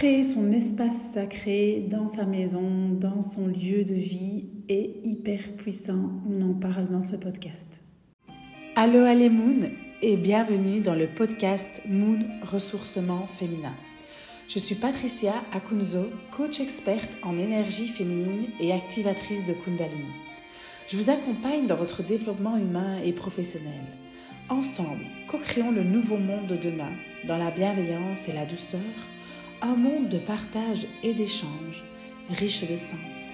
Créer son espace sacré dans sa maison, dans son lieu de vie est hyper puissant. On en parle dans ce podcast. Aloha les Moon et bienvenue dans le podcast Moon Ressourcement Féminin. Je suis Patricia Akunzo, coach experte en énergie féminine et activatrice de Kundalini. Je vous accompagne dans votre développement humain et professionnel. Ensemble, co-créons le nouveau monde de demain, dans la bienveillance et la douceur, un monde de partage et d'échange, riche de sens.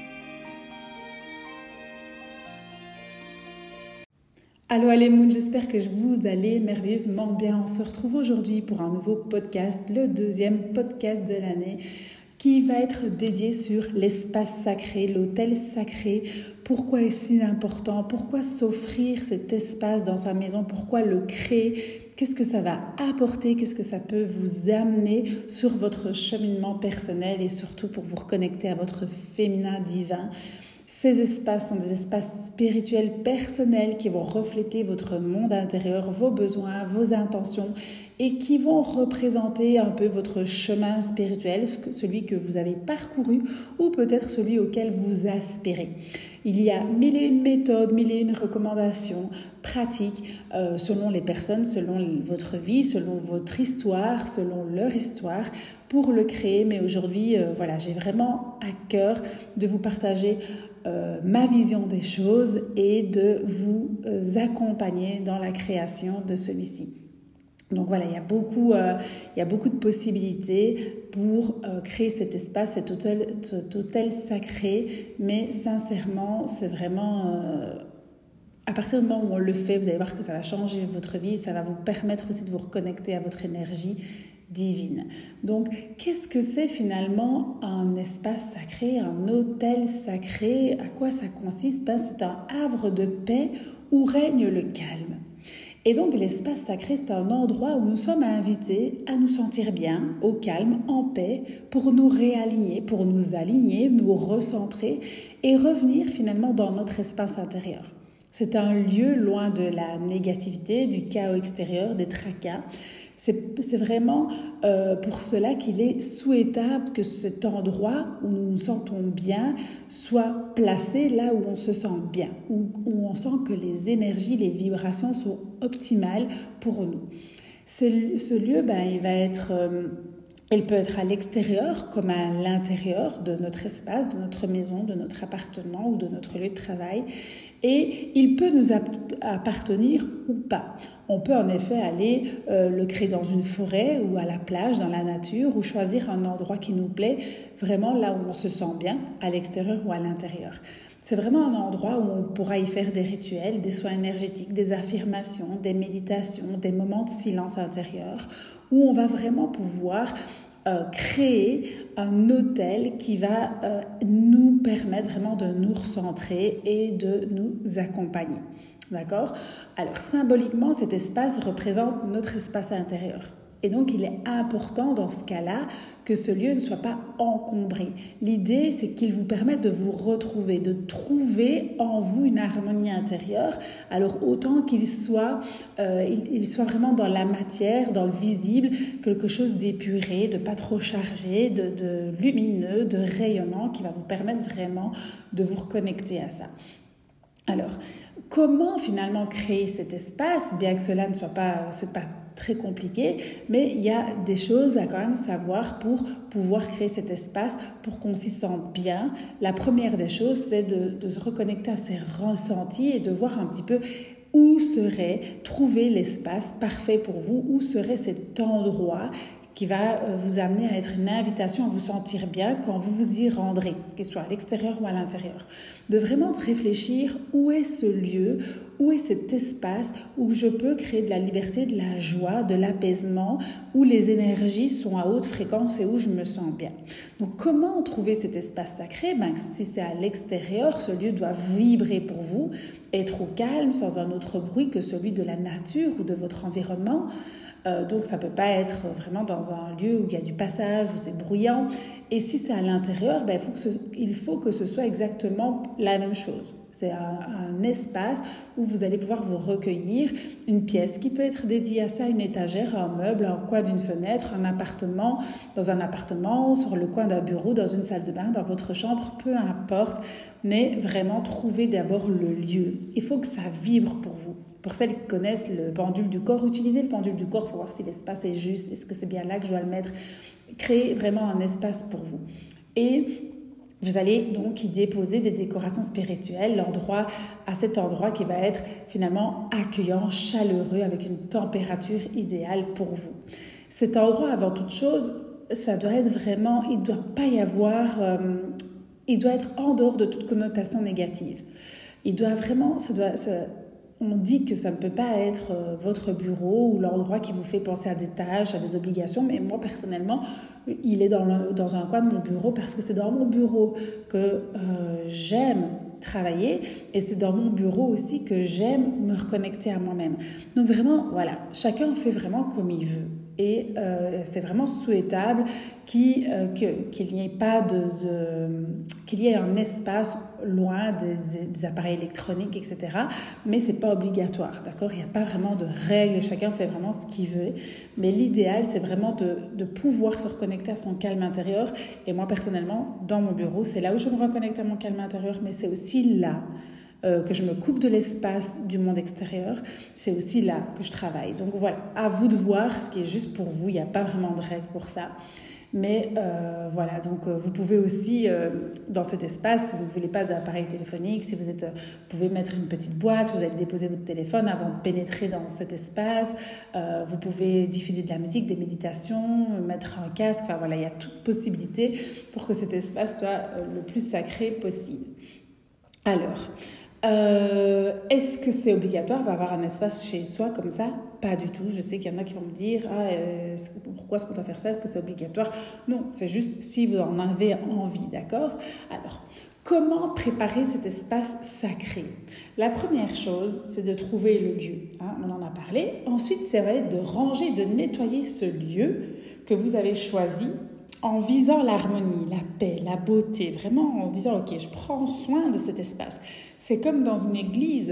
Allô les Moon, j'espère que vous allez merveilleusement bien. On se retrouve aujourd'hui pour un nouveau podcast, le deuxième podcast de l'année, qui va être dédié sur l'espace sacré, l'hôtel sacré. Pourquoi est-ce si important? Pourquoi s'offrir cet espace dans sa maison? Pourquoi le créer? Qu'est-ce que ça va apporter? Qu'est-ce que ça peut vous amener sur votre cheminement personnel et surtout pour vous reconnecter à votre féminin divin? Ces espaces sont des espaces spirituels personnels qui vont refléter votre monde intérieur, vos besoins, vos intentions et qui vont représenter un peu votre chemin spirituel, celui que vous avez parcouru ou peut-être celui auquel vous aspirez. Il y a mille et une méthodes, mille et une recommandations pratiques selon les personnes, selon votre vie, selon votre histoire, selon leur histoire pour le créer. Mais aujourd'hui, j'ai vraiment à cœur de vous partager ma vision des choses et de vous accompagner dans la création de celui-ci. Donc voilà, il y a beaucoup de possibilités pour créer cet espace, cet hôtel sacré, mais sincèrement, c'est vraiment à partir du moment où on le fait, vous allez voir que ça va changer votre vie, ça va vous permettre aussi de vous reconnecter à votre énergie divine. Donc, qu'est-ce que c'est finalement un espace sacré, un hôtel sacré? À quoi ça consiste? C'est un havre de paix où règne le calme. Et donc, l'espace sacré, c'est un endroit où nous sommes invités à nous sentir bien, au calme, en paix, pour nous réaligner, pour nous aligner, nous recentrer et revenir finalement dans notre espace intérieur. C'est un lieu loin de la négativité, du chaos extérieur, des tracas. C'est vraiment pour cela qu'il est souhaitable que cet endroit où nous nous sentons bien soit placé là où on se sent bien, où on sent que les énergies, les vibrations sont optimales pour nous. Ce lieu, il peut être à l'extérieur comme à l'intérieur de notre espace, de notre maison, de notre appartement ou de notre lieu de travail. Et il peut nous appartenir ou pas. On peut en effet aller le créer dans une forêt ou à la plage, dans la nature, ou choisir un endroit qui nous plaît, vraiment là où on se sent bien, à l'extérieur ou à l'intérieur. C'est vraiment un endroit où on pourra y faire des rituels, des soins énergétiques, des affirmations, des méditations, des moments de silence intérieur, où on va vraiment pouvoir créer un hôtel qui va nous permettre vraiment de nous recentrer et de nous accompagner. D'accord? Alors, symboliquement, cet espace représente notre espace intérieur. Et donc, il est important dans ce cas-là que ce lieu ne soit pas encombré. L'idée, c'est qu'il vous permette de vous retrouver, de trouver en vous une harmonie intérieure. Alors, autant qu'il soit, il soit vraiment dans la matière, dans le visible, quelque chose d'épuré, de pas trop chargé, de lumineux, de rayonnant, qui va vous permettre vraiment de vous reconnecter à ça. Alors, comment finalement créer cet espace, bien que cela ne soit pas, c'est pas très compliqué, mais il y a des choses à quand même savoir pour pouvoir créer cet espace, pour qu'on s'y sente bien. La première des choses, c'est de se reconnecter à ses ressentis et de voir un petit peu où serait trouver l'espace parfait pour vous, où serait cet endroit qui va vous amener à être une invitation à vous sentir bien quand vous vous y rendrez, qu'il soit à l'extérieur ou à l'intérieur. De vraiment réfléchir où est ce lieu, où est cet espace où je peux créer de la liberté, de la joie, de l'apaisement, où les énergies sont à haute fréquence et où je me sens bien. Donc comment trouver cet espace sacré? Si c'est à l'extérieur, ce lieu doit vibrer pour vous, être au calme, sans un autre bruit que celui de la nature ou de votre environnement. Donc ça ne peut pas être vraiment dans un lieu où il y a du passage, où c'est bruyant. Et si c'est à l'intérieur, il faut que ce soit exactement la même chose. C'est un espace où vous allez pouvoir vous recueillir, une pièce qui peut être dédiée à ça, une étagère, un meuble, un coin d'une fenêtre, dans un appartement, sur le coin d'un bureau, dans une salle de bain, dans votre chambre, peu importe. Mais vraiment, trouvez d'abord le lieu. Il faut que ça vibre pour vous. Pour celles qui connaissent le pendule du corps, utilisez le pendule du corps pour voir si l'espace est juste, est-ce que c'est bien là que je dois le mettre. Créez vraiment un espace pour vous. Et vous allez donc y déposer des décorations spirituelles, à cet endroit qui va être finalement accueillant, chaleureux, avec une température idéale pour vous. Cet endroit, avant toute chose, ça doit être vraiment, il ne doit pas y avoir, il doit être en dehors de toute connotation négative. Il doit vraiment, on dit que ça ne peut pas être votre bureau ou l'endroit qui vous fait penser à des tâches, à des obligations, mais moi personnellement, il est dans un coin de mon bureau parce que c'est dans mon bureau que j'aime travailler et c'est dans mon bureau aussi que j'aime me reconnecter à moi-même. Donc vraiment, voilà, chacun fait vraiment comme il veut. Et c'est vraiment souhaitable qu'il n'y ait pas qu'il y ait un espace loin des appareils électroniques, etc. Mais c'est pas obligatoire, d'accord? Il n'y a pas vraiment de règles, chacun fait vraiment ce qu'il veut. Mais l'idéal, c'est vraiment de pouvoir se reconnecter à son calme intérieur. Et moi, personnellement, dans mon bureau, c'est là où je me reconnecte à mon calme intérieur, mais c'est aussi là que je me coupe de l'espace du monde extérieur, c'est aussi là que je travaille. Donc voilà, à vous de voir ce qui est juste pour vous, il n'y a pas vraiment de règle pour ça. Mais voilà, donc vous pouvez aussi, dans cet espace, si vous ne voulez pas d'appareil téléphonique, si vous pouvez mettre une petite boîte, vous allez déposer votre téléphone avant de pénétrer dans cet espace, vous pouvez diffuser de la musique, des méditations, mettre un casque, enfin voilà, il y a toute possibilité pour que cet espace soit le plus sacré possible. Alors, est-ce que c'est obligatoire d'avoir un espace chez soi comme ça? Pas du tout. Je sais qu'il y en a qui vont me dire pourquoi est-ce qu'on doit faire ça? Est-ce que c'est obligatoire? Non, c'est juste si vous en avez envie, d'accord? Alors, comment préparer cet espace sacré? La première chose, c'est de trouver le lieu. On en a parlé. Ensuite, ça va être de ranger, de nettoyer ce lieu que vous avez choisi en visant l'harmonie, la paix, la beauté, vraiment en se disant « Ok, je prends soin de cet espace ». C'est comme dans une église,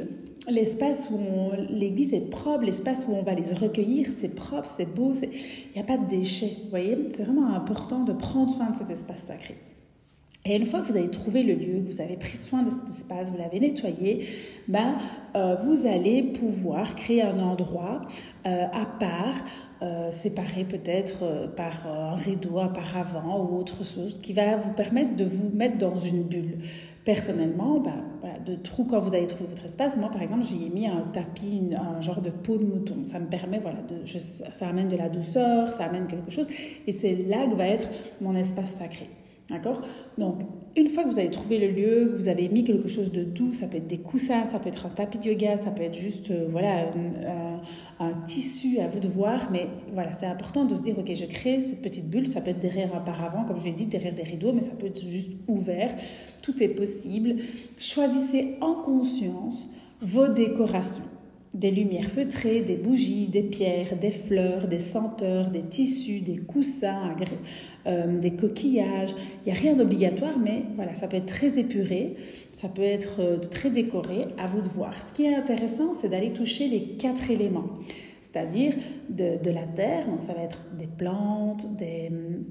l'église est propre, l'espace où on va les recueillir, c'est propre, c'est beau, il n'y a pas de déchets, vous voyez. C'est vraiment important de prendre soin de cet espace sacré. Et une fois que vous avez trouvé le lieu, que vous avez pris soin de cet espace, vous l'avez nettoyé, vous allez pouvoir créer un endroit à part, séparé peut-être par un rideau, un paravent ou autre chose qui va vous permettre de vous mettre dans une bulle. Personnellement, quand vous allez trouver votre espace, moi par exemple, j'y ai mis un tapis, un genre de peau de mouton. Ça me permet, ça amène de la douceur, ça amène quelque chose et c'est là que va être mon espace sacré. D'accord? Donc, une fois que vous avez trouvé le lieu, que vous avez mis quelque chose de doux, ça peut être des coussins, ça peut être un tapis de yoga, ça peut être juste un tissu, à vous de voir, mais voilà, c'est important de se dire, ok, je crée cette petite bulle, ça peut être derrière un paravent, comme je l'ai dit, derrière des rideaux, mais ça peut être juste ouvert, tout est possible. Choisissez en conscience vos décorations. Des lumières feutrées, des bougies, des pierres, des fleurs, des senteurs, des tissus, des coussins, des coquillages. Il n'y a rien d'obligatoire, mais voilà, ça peut être très épuré, ça peut être très décoré, à vous de voir. Ce qui est intéressant, c'est d'aller toucher les 4 éléments, c'est-à-dire de la terre, donc ça va être des plantes, des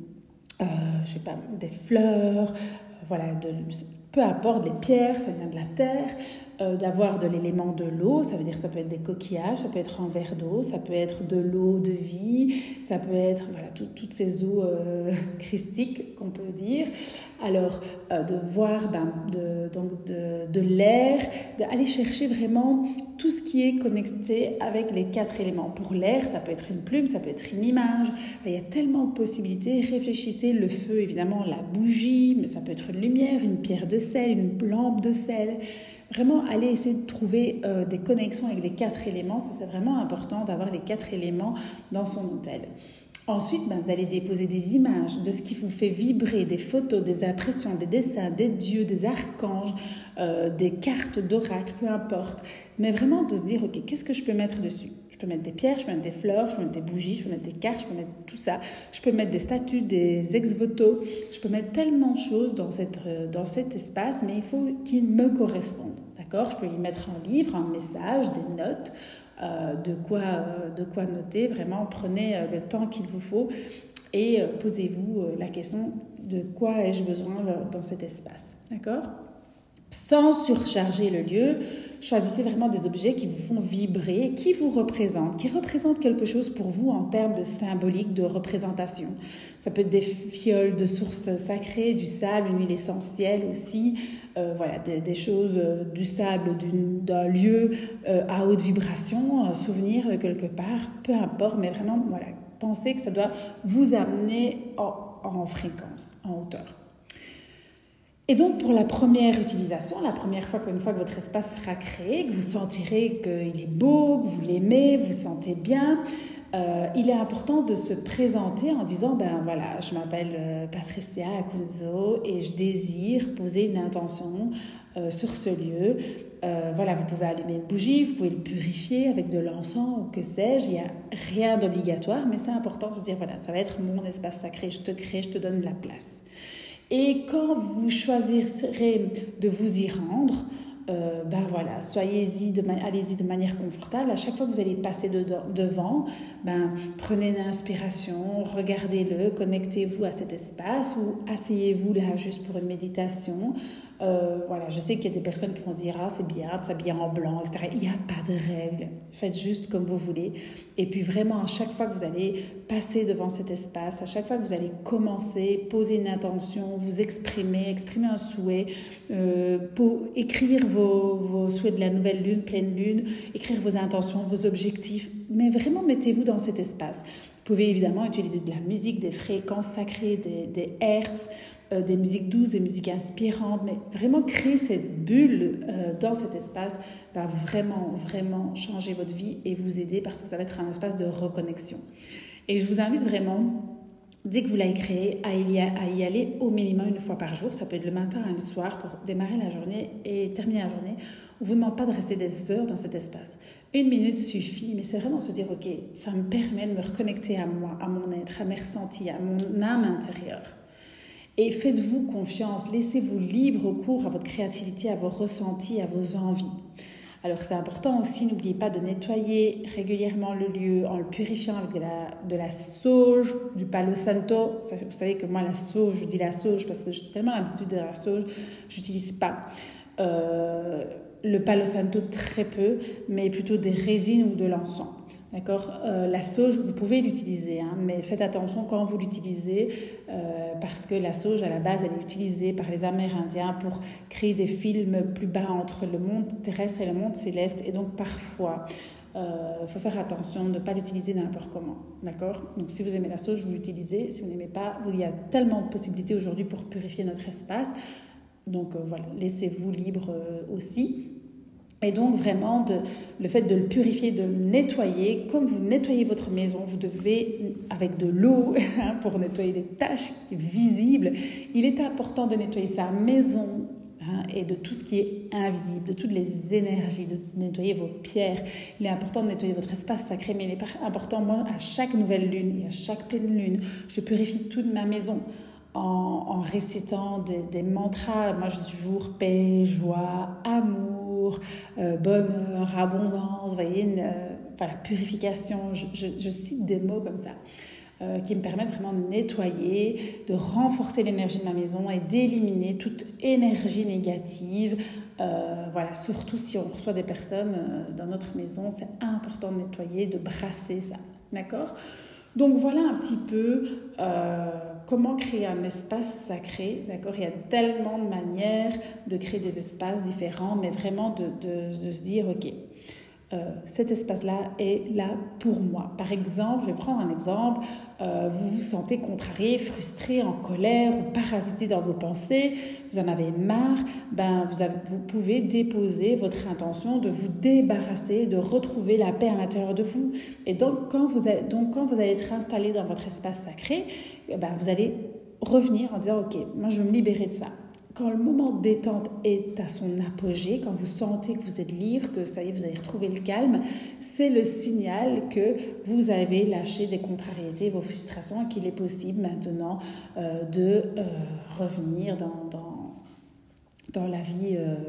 fleurs, peu importe, les pierres, ça vient de la terre. D'avoir de l'élément de l'eau, ça veut dire ça peut être des coquillages, ça peut être un verre d'eau, ça peut être de l'eau de vie, ça peut être toutes ces eaux christiques qu'on peut dire. Alors de voir de l'air, d'aller chercher vraiment tout ce qui est connecté avec les 4 éléments. Pour l'air, ça peut être une plume, ça peut être une image. Il y a tellement de possibilités. Réfléchissez, le feu, évidemment, la bougie, mais ça peut être une lumière, une pierre de sel, une lampe de sel. Vraiment, aller essayer de trouver des connexions avec les 4 éléments. Ça, c'est vraiment important d'avoir les 4 éléments dans son hôtel. Ensuite, vous allez déposer des images de ce qui vous fait vibrer, des photos, des impressions, des dessins, des dieux, des archanges, des cartes d'oracle, peu importe. Mais vraiment de se dire, ok, qu'est-ce que je peux mettre dessus? Je peux mettre des pierres, je peux mettre des fleurs, je peux mettre des bougies, je peux mettre des cartes, je peux mettre tout ça. Je peux mettre des statues, des ex-voto. Je peux mettre tellement de choses dans cet espace, mais il faut qu'ils me correspondent. d'accord? Je peux y mettre un livre, un message, des notes, de quoi noter. Vraiment, prenez le temps qu'il vous faut et posez-vous la question de quoi ai-je besoin dans cet espace, d'accord? Sans surcharger le lieu, choisissez vraiment des objets qui vous font vibrer, qui vous représentent, qui représentent quelque chose pour vous en termes de symbolique, de représentation. Ça peut être des fioles de sources sacrées, du sable, une huile essentielle aussi, voilà, des choses, du sable, d'un lieu à haute vibration, un souvenir quelque part, peu importe, mais vraiment, voilà, pensez que ça doit vous amener en fréquence, en hauteur. Et donc, pour la première utilisation, la première fois qu'une fois que votre espace sera créé, que vous sentirez qu'il est beau, que vous l'aimez, vous sentez bien, il est important de se présenter en disant, ben voilà, je m'appelle Patricia Acunzo et je désire poser une intention sur ce lieu. Voilà, vous pouvez allumer une bougie, vous pouvez le purifier avec de l'encens ou que sais-je, il n'y a rien d'obligatoire, mais c'est important de se dire, voilà, ça va être mon espace sacré, je te crée, je te donne de la place. Et quand vous choisirez de vous y rendre, ben voilà, allez-y de manière confortable. À chaque fois que vous allez passer devant, ben, prenez une inspiration, regardez-le, connectez-vous à cet espace ou asseyez-vous là juste pour une méditation. Voilà, je sais qu'il y a des personnes qui vont se dire « Ah, c'est bien de s'habiller en blanc, etc. » Il n'y a pas de règle. Faites juste comme vous voulez. Et puis vraiment, à chaque fois que vous allez passer devant cet espace, à chaque fois que vous allez commencer, poser une intention, vous exprimer un souhait, écrire vos souhaits de la nouvelle lune, pleine lune, écrire vos intentions, vos objectifs. Mais vraiment, mettez-vous dans cet espace. Vous pouvez évidemment utiliser de la musique, des fréquences sacrées, des hertz, des musiques douces, des musiques inspirantes, mais vraiment créer cette bulle dans cet espace va vraiment, vraiment changer votre vie et vous aider parce que ça va être un espace de reconnexion. Et je vous invite vraiment, dès que vous l'avez créé, à y aller au minimum une fois par jour. Ça peut être le matin et le soir pour démarrer la journée et terminer la journée. On ne vous demande pas de rester des heures dans cet espace. 1 minute suffit, mais c'est vraiment se dire, ok, ça me permet de me reconnecter à moi, à mon être, à mes ressentis, à mon âme intérieure. Et faites-vous confiance, laissez-vous libre cours à votre créativité, à vos ressentis, à vos envies. Alors c'est important aussi, n'oubliez pas de nettoyer régulièrement le lieu en le purifiant avec de la sauge, du palo santo. Vous savez que moi la sauge, je dis la sauge parce que j'ai tellement l'habitude de la sauge, je n'utilise pas. Le palo santo très peu, mais plutôt des résines ou de l'encens. D'accord, la sauge, vous pouvez l'utiliser, hein, mais faites attention quand vous l'utilisez parce que la sauge, à la base, elle est utilisée par les Amérindiens pour créer des films plus bas entre le monde terrestre et le monde céleste. Et donc, parfois, faut faire attention de ne pas l'utiliser n'importe comment. D'accord? Donc, si vous aimez la sauge, vous l'utilisez. Si vous n'aimez pas, il y a tellement de possibilités aujourd'hui pour purifier notre espace. Donc, voilà, laissez-vous libre aussi. Et donc vraiment, le fait de le purifier, de le nettoyer, comme vous nettoyez votre maison, vous devez, avec de l'eau, pour nettoyer les taches visibles, il est important de nettoyer sa maison et de tout ce qui est invisible, de toutes les énergies, de nettoyer vos pierres. Il est important de nettoyer votre espace sacré, mais il est important, moi, à chaque nouvelle lune et à chaque pleine lune, je purifie toute ma maison. En récitant des mantras. Moi, je dis toujours paix, joie, amour, bonheur, abondance, vous voyez, voilà, purification. Je cite des mots comme ça qui me permettent vraiment de nettoyer, de renforcer l'énergie de ma maison et d'éliminer toute énergie négative. Voilà, surtout si on reçoit des personnes dans notre maison, c'est important de nettoyer, de brasser ça. D'accord ? Donc voilà un petit peu comment créer un espace sacré, d'accord? Il y a tellement de manières de créer des espaces différents, mais vraiment de se dire, ok, cet espace-là est là pour moi. Par exemple, je vais prendre un exemple, vous vous sentez contrarié, frustré, en colère ou parasité dans vos pensées, vous en avez marre, vous pouvez déposer votre intention de vous débarrasser, de retrouver la paix à l'intérieur de vous. Et donc, quand vous allez être installé dans votre espace sacré, vous allez revenir en disant, ok, moi je veux me libérer de ça. Quand le moment de détente est à son apogée, quand vous sentez que vous êtes libre, que ça y est, vous avez retrouvé le calme, c'est le signal que vous avez lâché des contrariétés, vos frustrations, et qu'il est possible maintenant de revenir dans la vie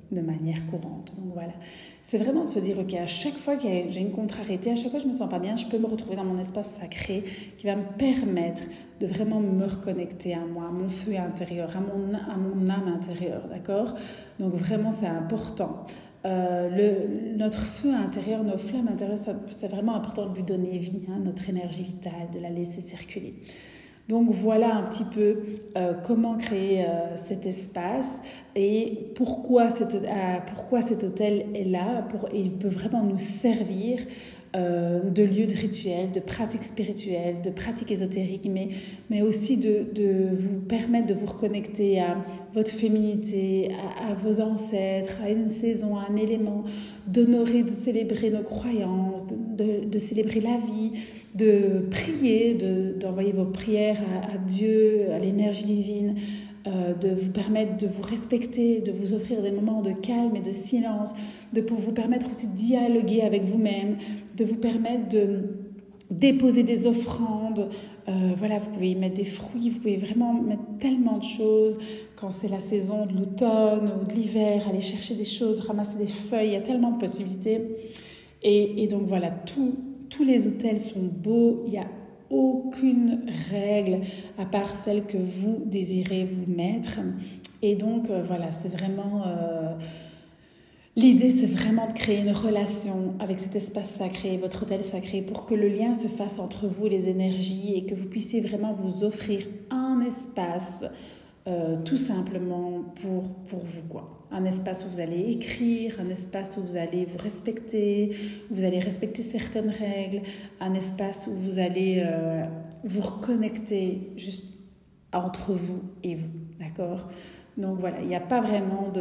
de manière courante. Donc voilà, c'est vraiment de se dire, ok, à chaque fois que j'ai une contrariété, à chaque fois que je me sens pas bien, je peux me retrouver dans mon espace sacré qui va me permettre de vraiment me reconnecter à moi, à mon feu intérieur, à mon âme intérieure, d'accord? Donc vraiment, c'est important. Notre feu intérieur, nos flammes intérieures, c'est vraiment important de lui donner vie, notre énergie vitale, de la laisser circuler. Donc voilà un petit peu comment créer cet espace et pourquoi cet hôtel est là. Il peut vraiment nous servir de lieu de rituel, de pratique spirituelle, de pratique ésotérique, mais aussi de vous permettre de vous reconnecter à votre féminité, à vos ancêtres, à une saison, à un élément, d'honorer, de célébrer nos croyances, de célébrer la vie, de prier, d'envoyer vos prières à Dieu, à l'énergie divine, de vous permettre de vous respecter, de vous offrir des moments de calme et de silence, pour vous permettre aussi de dialoguer avec vous-même, de vous permettre de déposer des offrandes. Voilà, vous pouvez y mettre des fruits, vous pouvez vraiment mettre tellement de choses. Quand c'est la saison de l'automne ou de l'hiver, aller chercher des choses, ramasser des feuilles, il y a tellement de possibilités. Et donc voilà, tous les hôtels sont beaux, il n'y a aucune règle à part celle que vous désirez vous mettre. Et donc voilà, c'est vraiment... L'idée, c'est vraiment de créer une relation avec cet espace sacré, votre hôtel sacré, pour que le lien se fasse entre vous et les énergies et que vous puissiez vraiment vous offrir un espace tout simplement pour vous, quoi. Un espace où vous allez écrire, un espace où vous allez vous respecter, où vous allez respecter certaines règles, un espace où vous allez vous reconnecter juste entre vous et vous, d'accord? Donc voilà, il n'y a pas vraiment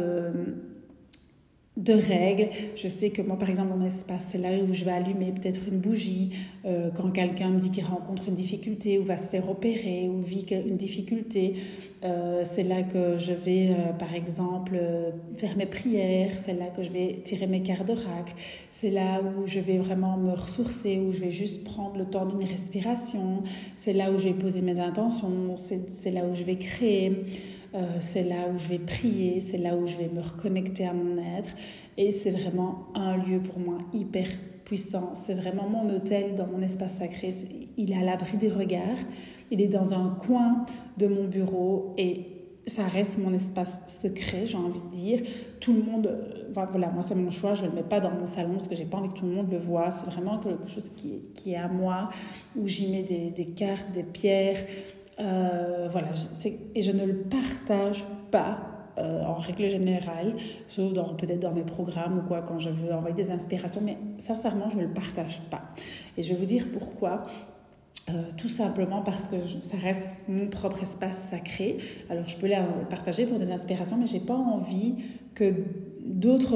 de règles. Je sais que moi, par exemple, mon espace, c'est là où je vais allumer peut-être une bougie quand quelqu'un me dit qu'il rencontre une difficulté ou va se faire opérer ou vit une difficulté. C'est là que je vais, par exemple, faire mes prières. C'est là que je vais tirer mes cartes d'oracle. C'est là où je vais vraiment me ressourcer, où je vais juste prendre le temps d'une respiration. C'est là où je vais poser mes intentions. C'est là où je vais créer. C'est là où je vais prier, c'est là où je vais me reconnecter à mon être et c'est vraiment un lieu pour moi hyper puissant. C'est vraiment mon hôtel dans mon espace sacré. Il est à l'abri des regards, il est dans un coin de mon bureau et ça reste mon espace secret, j'ai envie de dire. Tout le monde, voilà, moi c'est mon choix, je ne le mets pas dans mon salon parce que j'ai pas envie que tout le monde le voit. C'est vraiment quelque chose qui est à moi, où j'y mets des cartes, des pierres. Voilà, et je ne le partage pas en règle générale, sauf peut-être dans mes programmes ou quoi, quand je veux envoyer des inspirations, mais sincèrement, je ne le partage pas. Et je vais vous dire pourquoi. Tout simplement parce que ça reste mon propre espace sacré. Alors, je peux le partager pour des inspirations, mais je n'ai pas envie qu'il y ait d'autres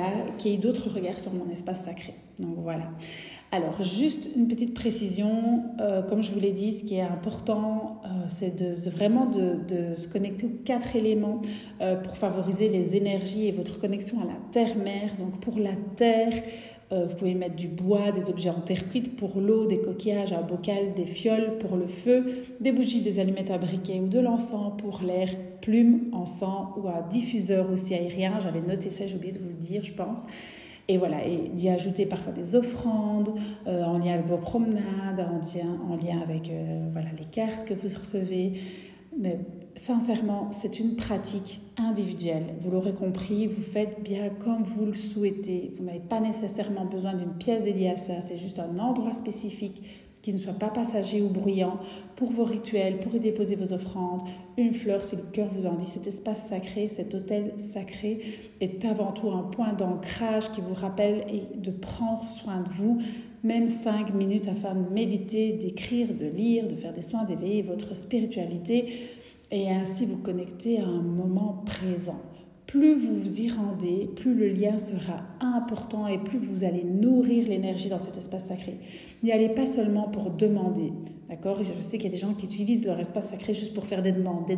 regards sur mon espace sacré. Donc, voilà. Alors, juste une petite précision. Comme je vous l'ai dit, ce qui est important, c'est vraiment de se connecter aux 4 éléments pour favoriser les énergies et votre connexion à la terre-mère. Donc, pour la terre, vous pouvez mettre du bois, des objets en terre cuite, pour l'eau, des coquillages, un bocal, des fioles, pour le feu, des bougies, des allumettes à briquet ou de l'encens, pour l'air, plume, encens ou un diffuseur aussi aérien. J'avais noté ça, j'ai oublié de vous le dire, je pense. Et voilà, et d'y ajouter parfois des offrandes en lien avec vos promenades, en lien avec les cartes que vous recevez. Mais sincèrement, c'est une pratique individuelle. Vous l'aurez compris, vous faites bien comme vous le souhaitez. Vous n'avez pas nécessairement besoin d'une pièce dédiée à ça. C'est juste un endroit spécifique qui ne soit pas passager ou bruyant pour vos rituels, pour y déposer vos offrandes. Une fleur, si le cœur vous en dit. Cet espace sacré, cet hôtel sacré est avant tout un point d'ancrage qui vous rappelle de prendre soin de vous, même 5 minutes afin de méditer, d'écrire, de lire, de faire des soins, d'éveiller votre spiritualité et ainsi vous connecter à un moment présent. Plus vous vous y rendez, plus le lien sera important et plus vous allez nourrir l'énergie dans cet espace sacré. N'y allez pas seulement pour demander, d'accord? Je sais qu'il y a des gens qui utilisent leur espace sacré juste pour faire des demandes.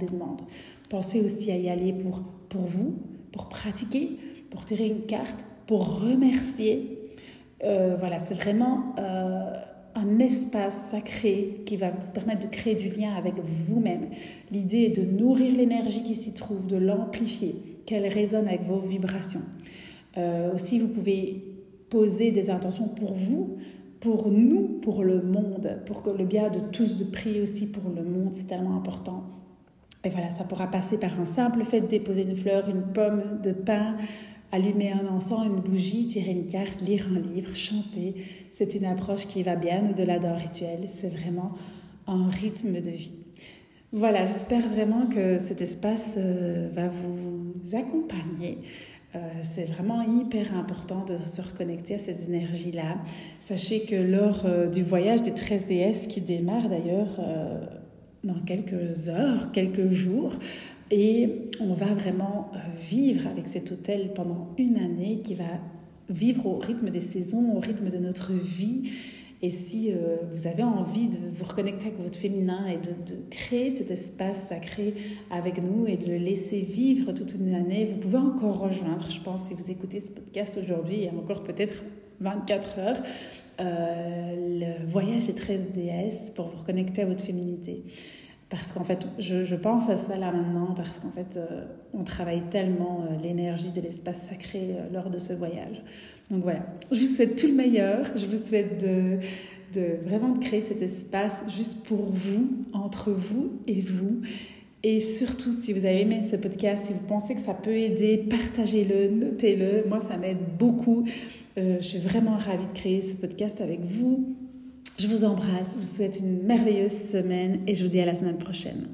Pensez aussi à y aller pour vous, pour pratiquer, pour tirer une carte, pour remercier. Voilà, c'est vraiment un espace sacré qui va vous permettre de créer du lien avec vous-même. L'idée est de nourrir l'énergie qui s'y trouve, de l'amplifier, qu'elle résonne avec vos vibrations. Aussi, vous pouvez poser des intentions pour vous, pour nous, pour le monde, pour que le bien de tous, de prier aussi pour le monde, c'est tellement important. Et voilà, ça pourra passer par un simple fait de déposer une fleur, une pomme de pain, allumer un encens, une bougie, tirer une carte, lire un livre, chanter. C'est une approche qui va bien au-delà d'un rituel. C'est vraiment un rythme de vie. Voilà, j'espère vraiment que cet espace va vous accompagner. C'est vraiment hyper important de se reconnecter à ces énergies-là. Sachez que lors du voyage des 13 déesses qui démarre d'ailleurs dans quelques heures, quelques jours, et on va vraiment vivre avec cet hôtel pendant une année qui va vivre au rythme des saisons, au rythme de notre vie. Et si vous avez envie de vous reconnecter avec votre féminin et de créer cet espace sacré avec nous et de le laisser vivre toute une année, vous pouvez encore rejoindre, je pense, si vous écoutez ce podcast aujourd'hui, il y a encore peut-être 24 heures, le voyage des 13 déesses pour vous reconnecter à votre féminité. Parce qu'en fait, je pense à ça là maintenant, parce qu'en fait, on travaille tellement l'énergie de l'espace sacré lors de ce voyage. Donc voilà, je vous souhaite tout le meilleur. Je vous souhaite vraiment de créer cet espace juste pour vous, entre vous et vous. Et surtout, si vous avez aimé ce podcast, si vous pensez que ça peut aider, partagez-le, notez-le. Moi, ça m'aide beaucoup. Je suis vraiment ravie de créer ce podcast avec vous. Je vous embrasse, je vous souhaite une merveilleuse semaine et je vous dis à la semaine prochaine.